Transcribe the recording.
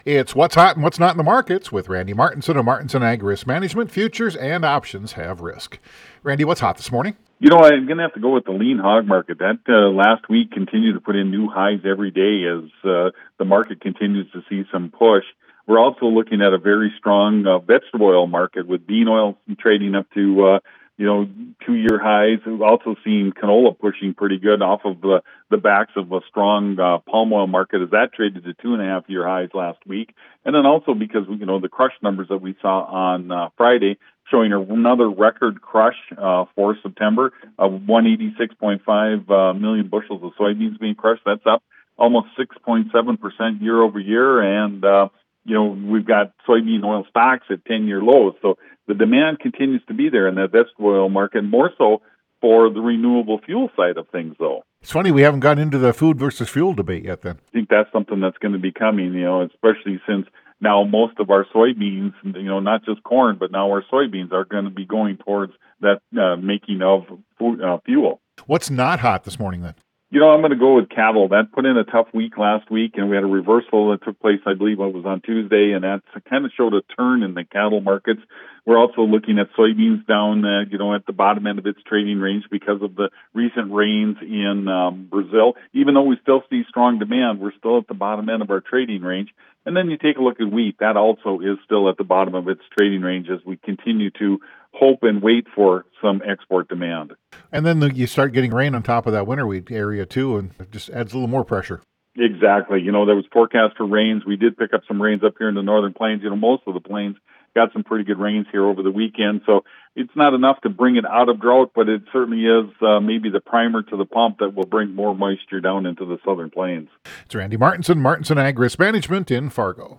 It's What's Hot and What's Not in the Markets with Randy Martinson of Martinson Ag Risk Management. Futures and options have risk. Randy, what's hot this morning? I'm going to have to go with the lean hog market. That last week continued to put in new highs every day as the market continues to see some push. We're also looking at a very strong vegetable oil market with bean oil trading up to 2-year highs. We've also seen canola pushing pretty good off of the backs of a strong palm oil market as that traded to 2.5-year highs last week. And then also because, the crush numbers that we saw on Friday showing another record crush for September of 186.5 million bushels of soybeans being crushed. That's up almost 6.7% year over year. And, we've got soybean oil stocks at 10-year lows. So the demand continues to be there in that vegetable oil market, more so for the renewable fuel side of things, though. It's funny we haven't gotten into the food versus fuel debate yet then. I think that's something that's going to be coming, especially since now most of our soybeans, not just corn, but now our soybeans are going to be going towards that making of food, fuel. What's not hot this morning then? I'm going to go with cattle. That put in a tough week last week, and we had a reversal that took place, I believe it was on Tuesday, and that kind of showed a turn in the cattle markets. We're also looking at soybeans down, at the bottom end of its trading range because of the recent rains in Brazil. Even though we still see strong demand, we're still at the bottom end of our trading range. And then you take a look at wheat. That also is still at the bottom of its trading range as we continue to hope and wait for some export demand. And then you start getting rain on top of that winter wheat area too, and it just adds a little more pressure. Exactly. There was forecast for rains. We did pick up some rains up here in the northern plains. Most of the plains got some pretty good rains here over the weekend. So it's not enough to bring it out of drought, but it certainly is maybe the primer to the pump that will bring more moisture down into the southern plains. It's Randy Martinson, Martinson Ag Risk Management in Fargo.